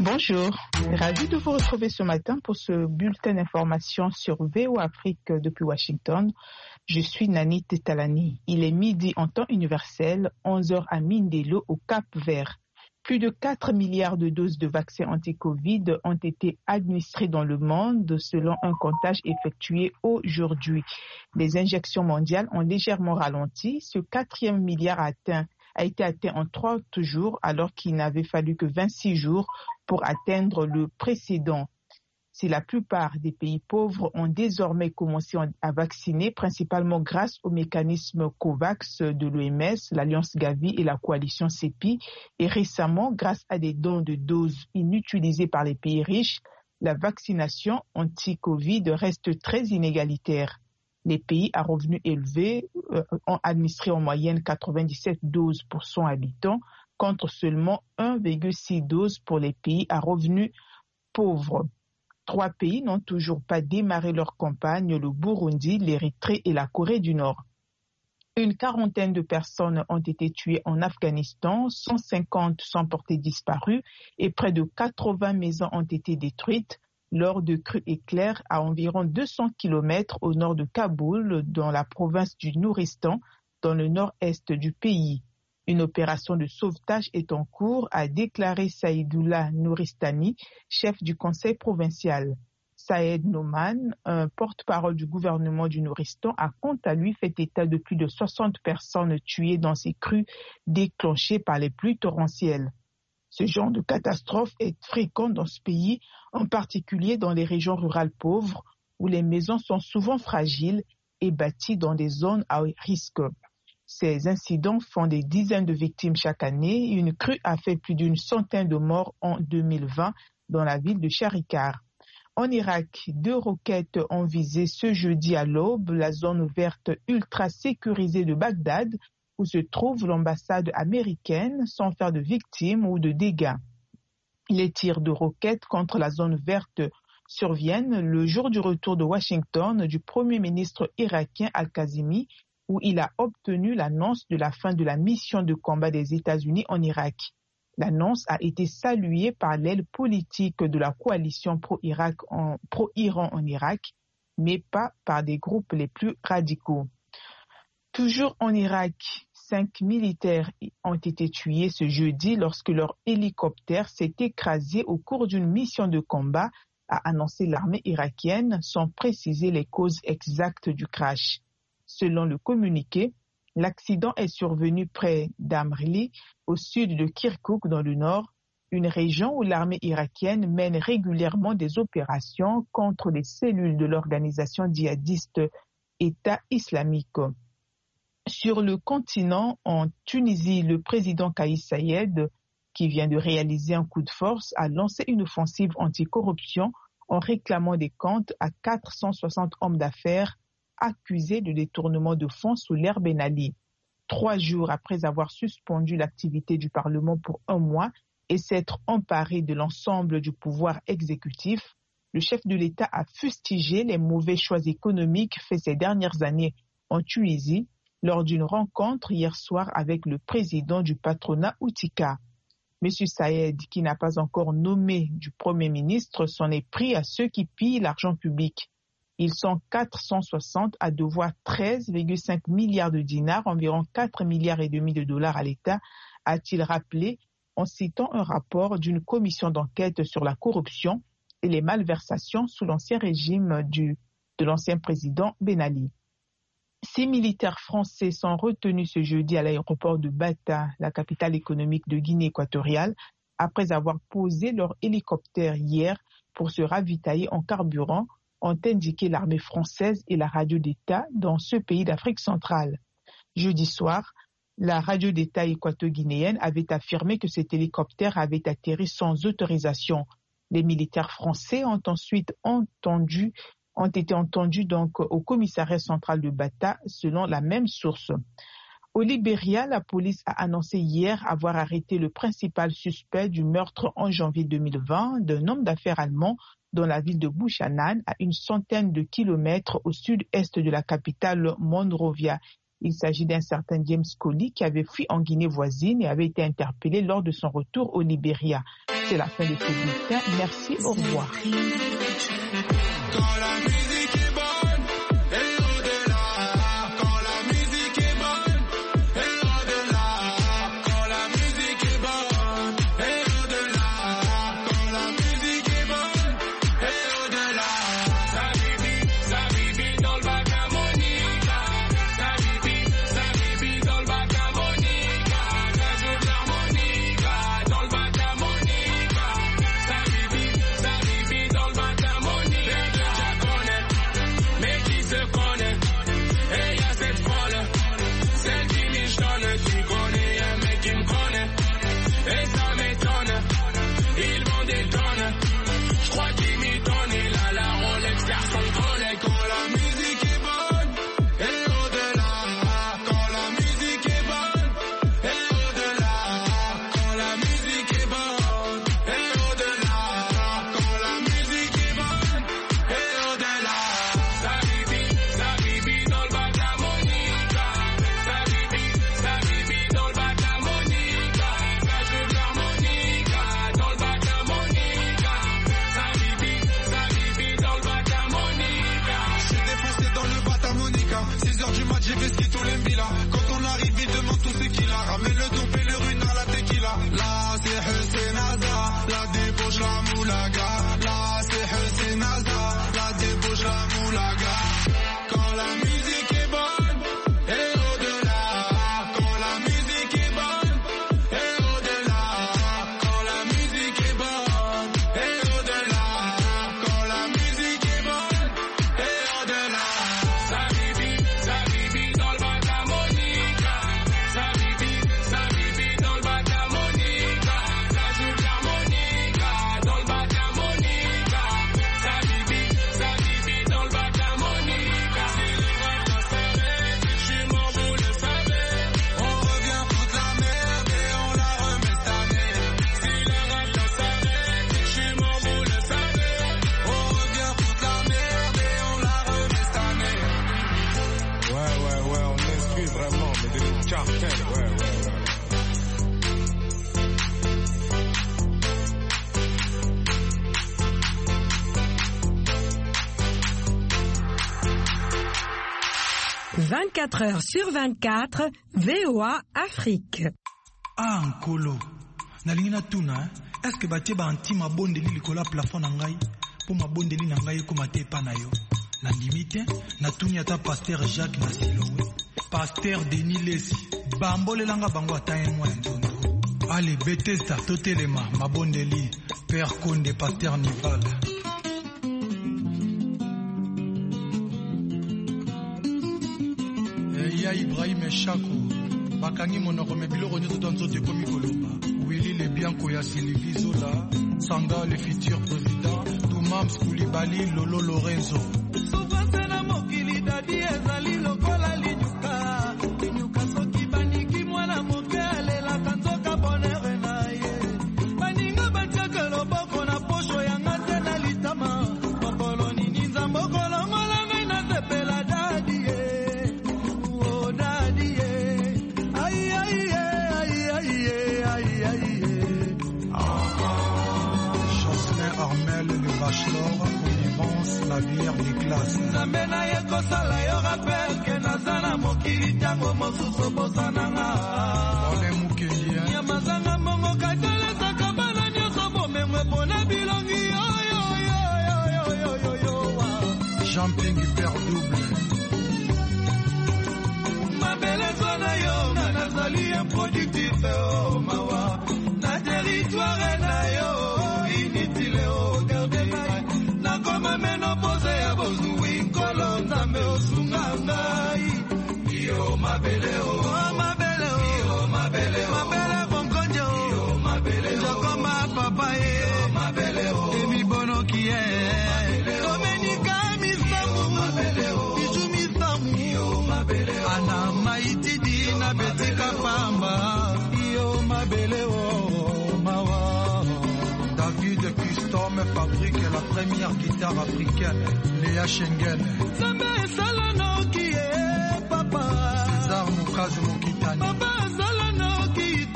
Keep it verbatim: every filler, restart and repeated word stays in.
Bonjour, ravi de vous retrouver ce matin pour ce bulletin d'information sur V O Afrique depuis Washington. Je suis Nani Tetalani. Il est midi en temps universel, onze heures à Mindelo au Cap-Vert. Plus de quatre milliards de doses de vaccins anti-Covid ont été administrées dans le monde selon un comptage effectué aujourd'hui. Les injections mondiales ont légèrement ralenti. Ce quatrième milliard a, atteint, a été atteint en trente jours alors qu'il n'avait fallu que vingt-six jours pour atteindre le précédent. Si la plupart des pays pauvres ont désormais commencé à vacciner, principalement grâce au mécanisme COVAX de l'O M S, l'Alliance Gavi et la coalition CEPI, et récemment, grâce à des dons de doses inutilisés par les pays riches, la vaccination anti-Covid reste très inégalitaire. Les pays à revenus élevés euh, ont administré en moyenne quatre-vingt-dix-sept doses pour cent habitants, contre seulement un virgule six doses pour les pays à revenus pauvres. Trois pays n'ont toujours pas démarré leur campagne, le Burundi, l'Érythrée et la Corée du Nord. Une quarantaine de personnes ont été tuées en Afghanistan, cent cinquante sont portées disparues et près de quatre-vingts maisons ont été détruites lors de crues éclairs à environ deux cents kilomètres au nord de Kaboul, dans la province du Nouristan, dans le nord-est du pays. Une opération de sauvetage est en cours, a déclaré Saïdoullah Nouristani, chef du conseil provincial. Saïd Noman, un porte-parole du gouvernement du Nouristan, a quant à lui fait état de plus de soixante personnes tuées dans ces crues déclenchées par les pluies torrentielles. Ce genre de catastrophe est fréquent dans ce pays, en particulier dans les régions rurales pauvres, où les maisons sont souvent fragiles et bâties dans des zones à risque. Ces incidents font des dizaines de victimes chaque année. Une crue a fait plus d'une centaine de morts en deux mille vingt dans la ville de Charikar. En Irak, deux roquettes ont visé ce jeudi à l'aube la zone verte ultra sécurisée de Bagdad, où se trouve l'ambassade américaine, sans faire de victimes ou de dégâts. Les tirs de roquettes contre la zone verte surviennent le jour du retour de Washington du Premier ministre irakien Al-Kazimi, où il a obtenu l'annonce de la fin de la mission de combat des États-Unis en Irak. L'annonce a été saluée par l'aile politique de la coalition pro-Irak en, pro-Iran en Irak, mais pas par des groupes les plus radicaux. Toujours en Irak, cinq militaires ont été tués ce jeudi lorsque leur hélicoptère s'est écrasé au cours d'une mission de combat, a annoncé l'armée irakienne, sans préciser les causes exactes du crash. Selon le communiqué, l'accident est survenu près d'Amrli, au sud de Kirkouk dans le nord, une région où l'armée irakienne mène régulièrement des opérations contre les cellules de l'organisation djihadiste État islamique. Sur le continent, en Tunisie, le président Kais Saied, qui vient de réaliser un coup de force, a lancé une offensive anticorruption en réclamant des comptes à quatre cent soixante hommes d'affaires accusés de détournement de fonds sous l'ère Ben Ali. Trois jours après avoir suspendu l'activité du Parlement pour un mois et s'être emparé de l'ensemble du pouvoir exécutif, le chef de l'État a fustigé les mauvais choix économiques faits ces dernières années en Tunisie lors d'une rencontre hier soir avec le président du patronat Outika. M. Saïed, qui n'a pas encore nommé du Premier ministre, s'en est pris à ceux qui pillent l'argent public. Ils sont quatre cent soixante à devoir treize virgule cinq milliards de dinars, environ quatre milliards et demi de dollars à l'État, a-t-il rappelé en citant un rapport d'une commission d'enquête sur la corruption et les malversations sous l'ancien régime du, de l'ancien président Ben Ali. Six militaires français sont retenus ce jeudi à l'aéroport de Bata, la capitale économique de Guinée équatoriale, après avoir posé leur hélicoptère hier pour se ravitailler en carburant, ont indiqué l'armée française et la radio d'État dans ce pays d'Afrique centrale. Jeudi soir, la radio d'État équato-guinéenne avait affirmé que cet hélicoptère avait atterri sans autorisation. Les militaires français ont ensuite entendu, ont été entendus donc au commissariat central de Bata, selon la même source. Au Libéria, la police a annoncé hier avoir arrêté le principal suspect du meurtre en janvier deux mille vingt d'un homme d'affaires allemand dans la ville de Buchanan, à une centaine de kilomètres au sud-est de la capitale Monrovia. Il s'agit d'un certain James Coley qui avait fui en Guinée voisine et avait été interpellé lors de son retour au Libéria. C'est la fin de ce bulletin. Merci, au revoir. Quand la musique est bonne, et au-delà. Quand la musique est bonne, et au-delà. Quand la musique est bonne, et au-delà. Quand la musique est bonne, et au-delà. Sa bibi, sa bibi dans le bac à Monica. Sa bibi, sa bibi dans le bac à Monica. Ça joue de l'harmonica dans le bac à Monica. Sa bibi, sa bibi dans le bac à Monica. Mais qui se connaît, et y'a cette folle, celle qui michonne, qui connaît un mec qui me connaît, et ça m'étonne, ils vendent des tonnes, j'crois qu'il m'y donne, il a la Rolex, car son collègue. Quand la musique est bonne, et au-delà, quand la musique est bonne, et au-delà, quand la musique est bonne, et au-delà, quand la musique est bonne, et au-delà. Sa bibi, sa bibi dans le bac à Monica. Sa bibi, sa bibi dans le bac à Monica. Ça joue de l'harmonica dans le bac à Monica. Sa bibi, sa bibi dans le bac à Monica. J'suis défoncé dans le bac à Monica. six heures du mat, j'ai vesqué tous les villas. Quand on arrive, il demande tout ce qu'il a. Ramène le dopé, le ruine à la tequila. Là, c'est Hussein Aza. La débauche, la moulaga. Là, c'est Hussein Aza. La débauche, la moulaga. Quand la musique est bonne, et au-delà. Quand la musique est bonne, et au-delà. Quand la musique est bonne, et au-delà. Quand la musique est bonne, et au-delà. Sa bibi, sa bibi dans le bac à Monica. Sa bibi, sa bibi dans le bac à Monica. Ça joue de l'harmonica dans le bac à Monica. Sa bibi, sa bibi dans le bac à Monica. Si le rap s'arrête, j'suis mort, vous le savez. On revient foutre la merde et on la remet cette année. Si le rap s'arrête, j'suis mort, vous le savez. On revient foutre la merde et on la remet cette année. Ouais, ouais, ouais, on instruit vraiment, mais des cartels, ouais, ouais, ouais. vingt-quatre heures sur vingt-quatre, V O A Afrique. Ah, Nkolo. Nalingi na tuna, est-ce que batie ba anti mabondeli likola plafond na ngai po mabondeli na ngai ko mate pa na yo. Na limite, na tuni ata pasteur Jacques na Siloé. Pasteur Denis Lesi, bambolelanga bango ata enwa nzondo. Allez, Bethesda, totelema, mabondeli, Père Konde, pasteur Nival. Ya Ibrahim Eshako, bakangi monoko me biloko nyonso to nzoto ekomi koloba. Willy le Bianco ya Sylvie Zola, Sanga le futur président, Toumams Koulibaly, Lolo Lorenzo. Souvent na mokili dadi ezali lokola linyuka. Linyuka soki baniki mwana moke alela kanzoka bonere na ye. Baninga batiaka loboko na posho ya ngate na litama. Mokolo nini nzambo kolongola ngai na sepela dadi ye. Armel le bachelor, connivence, la bière des classes. Namena yeko sala yo rappel que nazana mokili tango mosusu bosananga. Ole mukelia. Yamazanga mongo katele sakabana nyoso bomemwe pona bilongi yo yo yo yo yo yo yo. Jumping hyper double. Mabele zona yo nazali improductif oh mawa. Na territoire na yo. Yo mabele o mabele o mabele o mabele bonkonjo yo mabele o jokoma papa e mabele o emi bono kie domenica mi samu mabele o biju mi samu yo mabele o ana maiti dina betika pamba yo mabele o mawa. David Custom fabrique la première guitare africaine, Léa Schengen. Sambe salano kie papa César Mukazi Mokitani.